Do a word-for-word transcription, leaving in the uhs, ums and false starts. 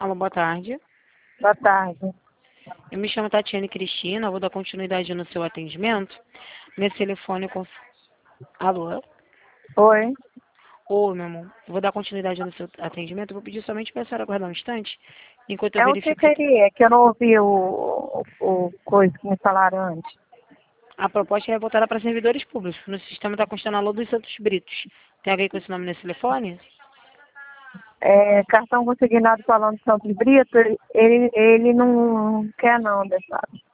Alô, boa tarde. Boa tarde. Eu me chamo Tatiane Cristina, vou dar continuidade no seu atendimento. Nesse telefone com... Alô? Oi. Oi, meu amor. Eu vou dar continuidade no seu atendimento. Eu vou pedir somente para a senhora aguardar um instante, enquanto eu É o que verifico se seria? Que eu não ouvi o, o, o coisa que me falaram antes. a proposta é voltada para servidores públicos. No sistema está constando Alô dos Santos Britos. Tem alguém com esse nome nesse telefone? É, cartão consignado falando de Santos Brito, ele, ele não quer não, deputado.